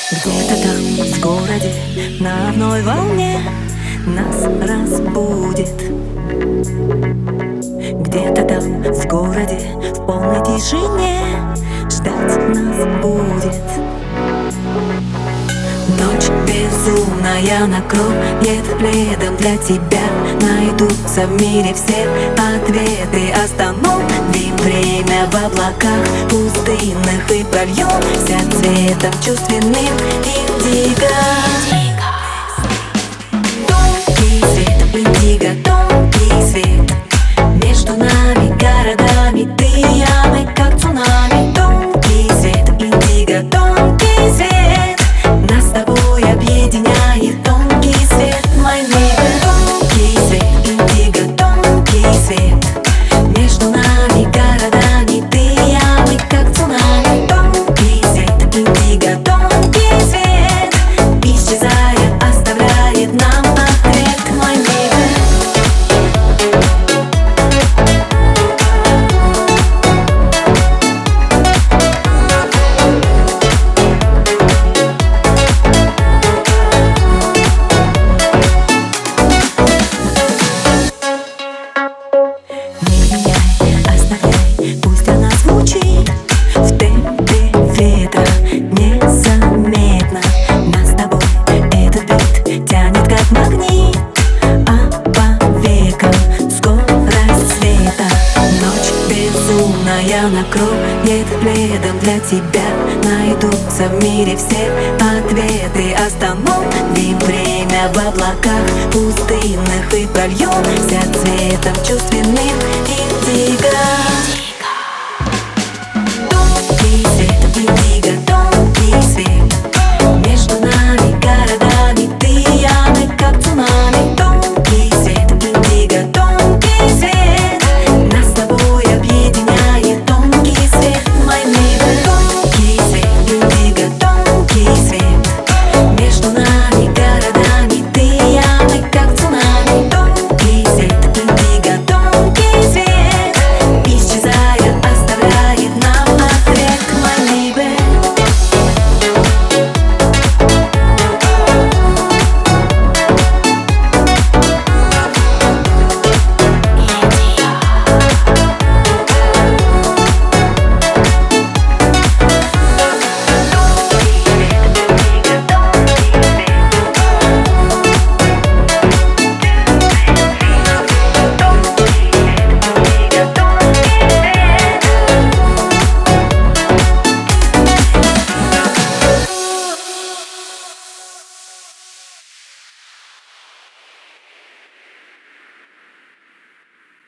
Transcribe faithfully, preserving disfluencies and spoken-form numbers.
Где-то там, в городе, на одной волне нас разбудит. Где-то там, в городе, в полной тишине ждать нас будет. Ночь безумная накроет пледом для тебя. Найдутся в мире все ответы. Остановим время в облаках пустынных и прольемся цветом чувственным индиго. Тонкий свет, индиго, тонкий свет. Между нами городами ты и я, мы как цунами. Тонкий свет, индиго, тонкий свет. Нас с тобой объединяет тонкий свет, мой neighbor. Тонкий свет, индиго, тонкий свет. Между нами городами ты и я, мы как цунами. Тонкий свет, индиго, тонкий свет. Исчезая, оставляет нам ответ, мой neighbor. В темпе ветра незаметно нас с тобой этот бит тянет как магнит, а по векам скорость света. Ночь безумная накроет пледом для тебя. Найдутся в мире все ответы. Остановим время в облаках пустынных и прольемся цветом чувственным индиго.